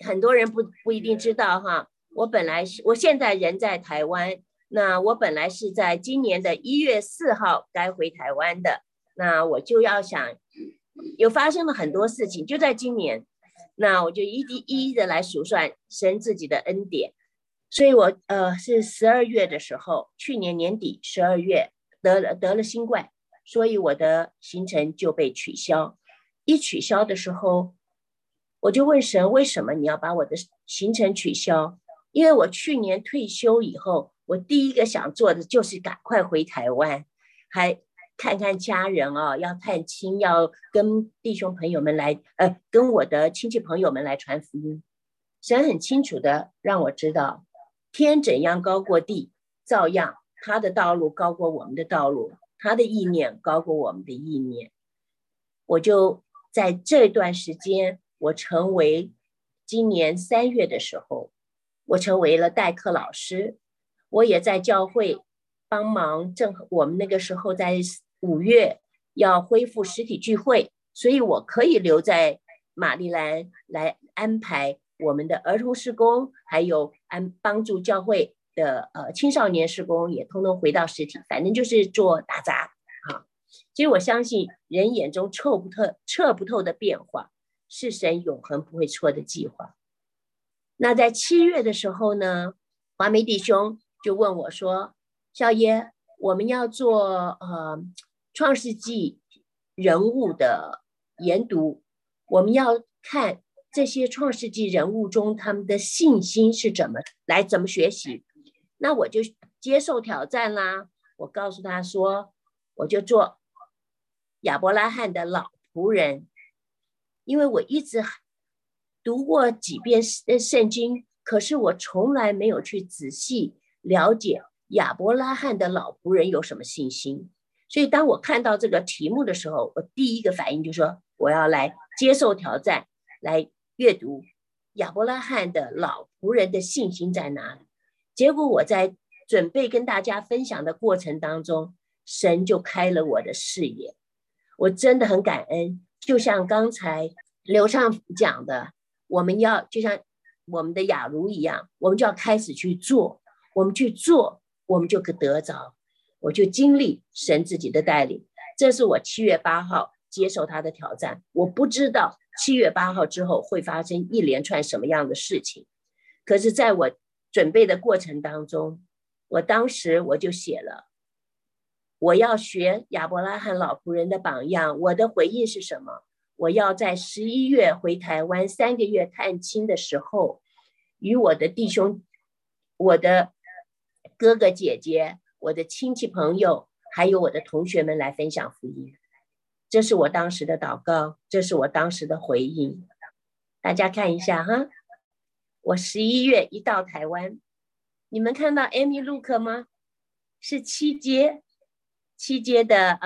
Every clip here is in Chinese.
很多人不一定知道哈，我现在人在台湾，那我本来是在今年的1月4号该回台湾的，那我就要想，有发生了很多事情，就在今年，那我就一一的来数算神自己的恩典，所以我是12月的时候，去年年底12月得了新冠，所以我的行程就被取消。一取消的时候，我就问神，为什么你要把我的行程取消？因为我去年退休以后，我第一个想做的就是赶快回台湾，还看看家人哦，要探亲，要跟弟兄朋友们来，跟我的亲戚朋友们来传福音。神很清楚的让我知道，天怎样高过地，照样他的道路高过我们的道路，他的意念高过我们的意念。我就在这段时间，我成为今年3月的时候，我成为了代课老师，我也在教会帮忙，正好我们那个时候在5月要恢复实体聚会，所以我可以留在马里兰来安排我们的儿童事工，还有帮助教会的青少年事工也通通回到实体，反正就是做打杂啊。所以我相信人眼中测不透的变化，是神永恒不会错的计划。那在7月的时候呢，华梅弟兄就问我说，少爷，我们要做创世纪人物的研读，我们要看这些创世纪人物中他们的信心是怎么学习。那我就接受挑战啦，我告诉他说，我就做亚伯拉罕的老仆人，因为我一直读过几遍圣经，可是我从来没有去仔细了解亚伯拉罕的老仆人有什么信心。所以当我看到这个题目的时候，我第一个反应就是说，我要来接受挑战，来阅读亚伯拉罕的老仆人的信心在哪里。结果我在准备跟大家分享的过程当中，神就开了我的视野，我真的很感恩。就像刚才刘畅讲的，我们要就像我们的雅茹一样，我们就要开始去做，我们去做，我们就可得着。我就经历神自己的带领，这是我7月8号接受他的挑战。我不知道7月8号之后会发生一连串什么样的事情，可是在我准备的过程当中，我当时我就写了，我要学亚伯拉罕老仆人的榜样。我的回应是什么？我要在11月回台湾3个月探亲的时候，与我的弟兄、我的哥哥姐姐、我的亲戚朋友，还有我的同学们来分享福音。这是我当时的祷告，这是我当时的回应。大家看一下哈，我11月一到台湾，你们看到 Amy Luke 吗？是七街的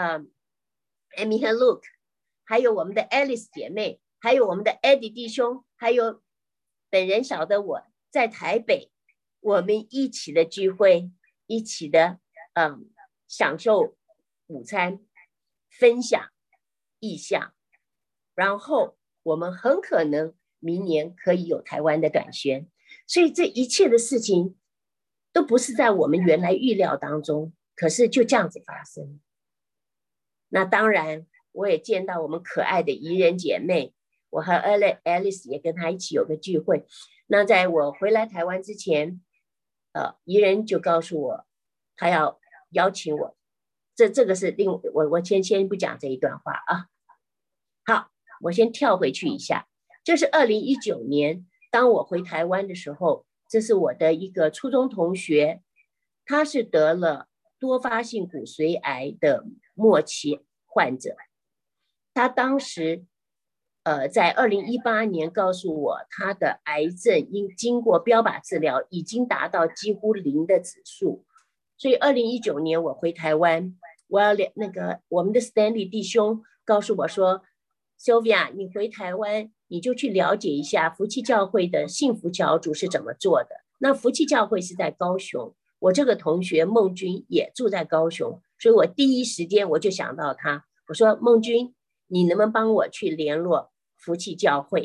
Amy 和 Luke， 还有我们的 Alice 姐妹，还有我们的 Eddie 弟兄，还有本人小的我在台北，我们一起的聚会，一起的享受午餐，分享意向，然后我们很可能明年可以有台湾的短宣。所以这一切的事情都不是在我们原来预料当中，可是就这样子发生。那当然我也见到我们可爱的怡人姐妹，我和 Alice 也跟她一起有个聚会。那在我回来台湾之前，怡人就告诉我她要邀请我，这个是我先不讲这一段话啊。好，我先跳回去一下，这是2019年当我回台湾的时候，这是我的一个初中同学，他是得了多发性骨髓癌的末期患者。他当时在2018年告诉我，他的癌症经过标靶治疗已经达到几乎0的指数。所以2019年我回台湾，我要我们的 Stanley 弟兄告诉我说， Sylvia 你回台湾你就去了解一下福气教会的幸福小组是怎么做的。那福气教会是在高雄，我这个同学孟君也住在高雄，所以我第一时间我就想到他，我说孟君，你能不能帮我去联络福气教会？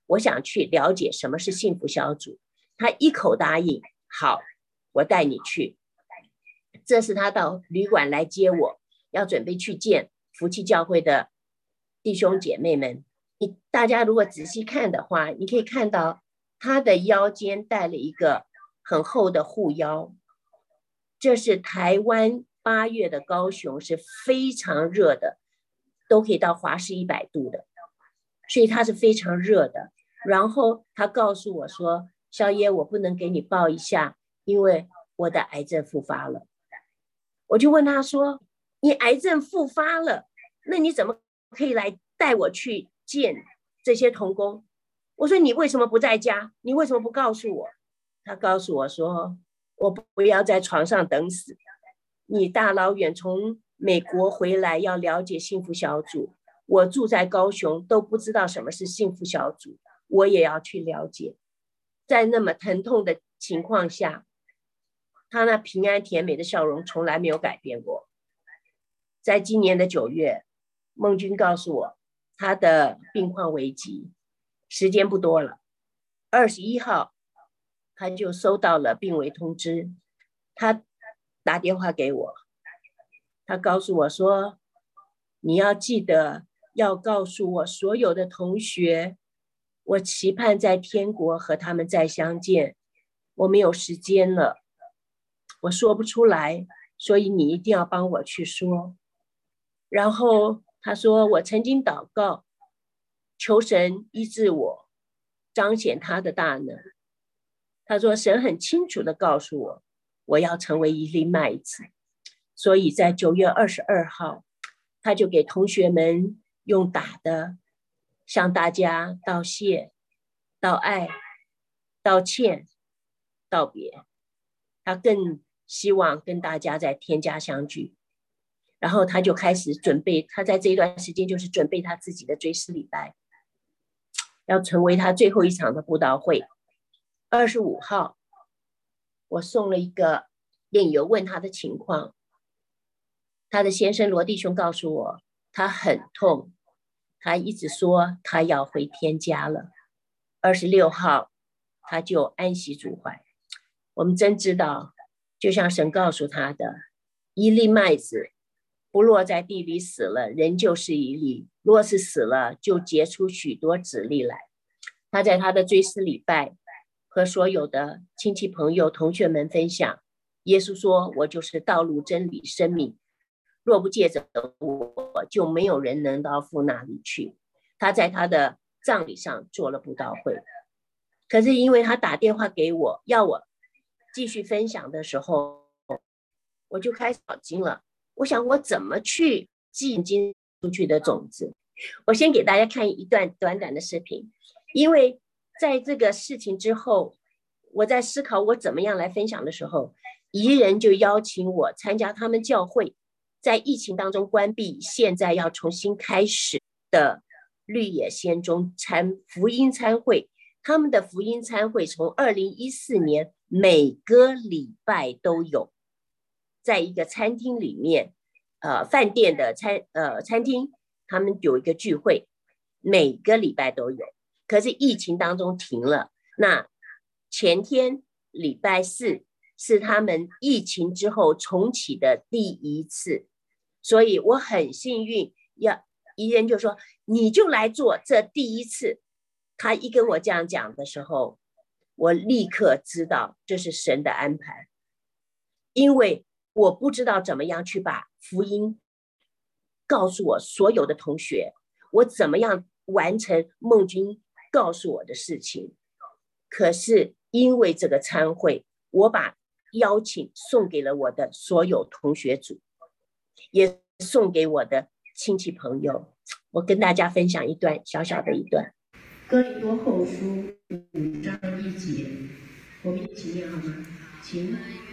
我想去了解什么是幸福小组。他一口答应，好，我带你去。这是他到旅馆来接我，要准备去见福气教会的弟兄姐妹们。大家如果仔细看的话，你可以看到他的腰间带了一个很厚的护腰。这是台湾8月的高雄是非常热的，都可以到华氏100度的，所以它是非常热的。然后他告诉我说，小野，我不能给你抱一下，因为我的癌症复发了。我就问他说，你癌症复发了，那你怎么可以来带我去见这些同工？我说，你为什么不在家？你为什么不告诉我？他告诉我说，我不要在床上等死，你大老远从美国回来要了解幸福小组，我住在高雄都不知道什么是幸福小组，我也要去了解。在那么疼痛的情况下，他那平安甜美的笑容从来没有改变过。在今年的9月，孟君告诉我他的病况危急，时间不多了。21号他就收到了病危通知，他打电话给我，他告诉我说，你要记得要告诉我所有的同学，我期盼在天国和他们再相见，我没有时间了，我说不出来，所以你一定要帮我去说。然后他说，我曾经祷告，求神医治我，彰显他的大能。他说，神很清楚地告诉我，我要成为一粒麦子。所以在9月22号，他就给同学们用打的向大家道谢、道爱、道歉、道别。他更希望跟大家在天家相聚。然后他就开始准备，他在这一段时间就是准备他自己的追思礼拜，要成为他最后一场的布道会。25号，我送了一个电邮问他的情况，他的先生罗弟兄告诉我，他很痛，他一直说他要回天家了。26号，他就安息主怀。我们真知道，就像神告诉他的，一粒麦子不落在地里死了，仍旧是一粒；若是死了，就结出许多子粒来。他在他的追思礼拜和所有的亲戚朋友同学们分享，耶稣说，我就是道路真理生命，若不借着我，就没有人能到父那里去。他在他的葬礼上做了布道会。可是因为他打电话给我，要我继续分享的时候，我就开始脑筋了。我想我怎么去寄进出去的种子。我先给大家看一段短短的视频，因为在这个事情之后，我在思考我怎么样来分享的时候，宜人就邀请我参加他们教会在疫情当中关闭，现在要重新开始的绿野仙踪福音餐会。他们的福音餐会从2014年每个礼拜都有，在一个餐厅里面，饭店的餐厅，他们有一个聚会，每个礼拜都有。可是疫情当中停了，那前天礼拜4是他们疫情之后重启的第1次，所以我很幸运，宜人就说你就来做这第1次。他一跟我这样讲的时候，我立刻知道这是神的安排，因为我不知道怎么样去把福音告诉我所有的同学，我怎么样完成孟君告诉我的事情。可是因为这个餐会，我把邀请送给了我的所有同学组，也送给我的亲戚朋友。我跟大家分享一段小小的一段。哥林多后书5章1节，我们一起念好吗？请。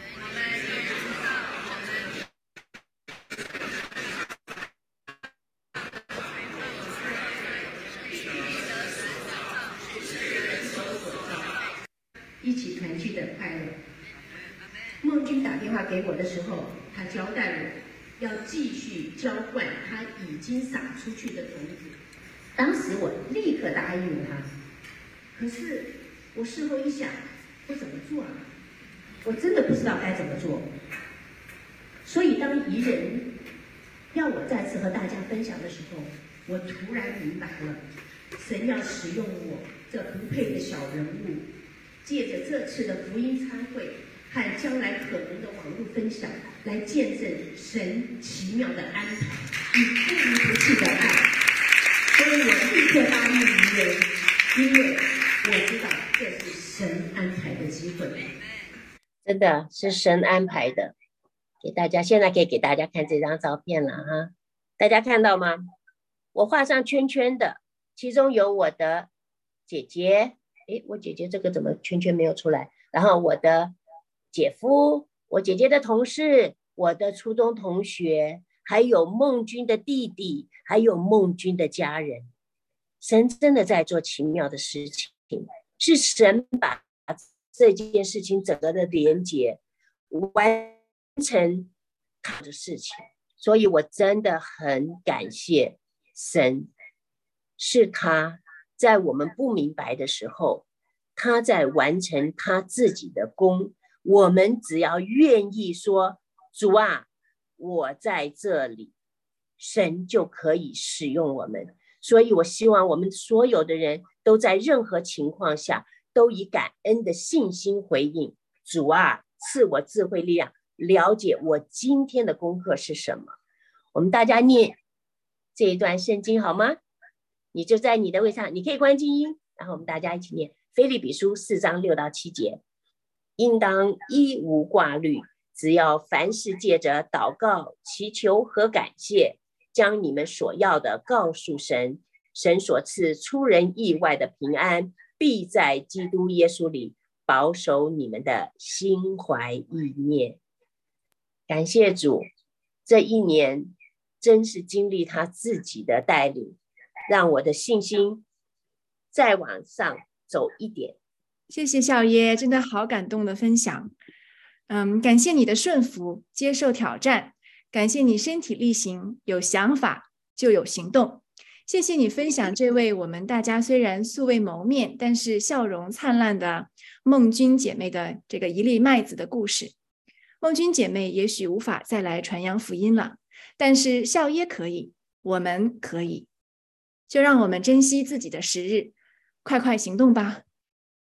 一起团聚的快乐。孟君打电话给我的时候，他交代我要继续浇灌他已经撒出去的种子。当时我立刻答应了他。 可是我事后一想，我怎么做啊？我真的不知道该怎么做。所以当宜人要我再次和大家分享的时候，我突然明白了，神要使用我这不配的小人物，借着这次的福音参会和将来可能的网络分享，来见证神奇妙的安排与不离不弃的爱。所以我立刻答应宜人，因为我知道这是神安排的机会，真的是神安排的。给大家，现在可以给大家看这张照片了哈，大家看到吗？我画上圈圈的，其中有我的姐姐，我姐姐这个怎么圈圈没有出来？然后我的姐夫，我姐姐的同事，我的初中同学，还有孟君的弟弟，还有孟君的家人。神真的在做奇妙的事情，是神把这件事情整个的连结完成他的事情，所以我真的很感谢神，是他在我们不明白的时候，他在完成他自己的功。我们只要愿意说，主啊，我在这里，神就可以使用我们。所以我希望我们所有的人都在任何情况下都以感恩的信心回应，主啊，赐我智慧力量，了解我今天的功课是什么。我们大家念这一段圣经好吗？你就在你的位上，你可以关静音，然后我们大家一起念腓立比书4章6到7节。应当一无挂虑，只要凡事借着祷告、祈求和感谢，将你们所要的告诉神，神所赐出人意外的平安，必在基督耶稣里保守你们的心怀意念。感谢主，这一年真是经历他自己的带领，让我的信心再往上走一点。 谢谢校爷，真的好感动的分享。感谢你的顺服，接受挑战，感谢你身体力行，有想法就有行动。谢谢你分享这位我们大家虽然素未谋面，但是笑容灿烂的孟君姐妹的这个一粒麦子的故事。孟君姐妹也许无法再来传扬福音了，但是校爷可以，我们可以。就让我们珍惜自己的时日，快快行动吧。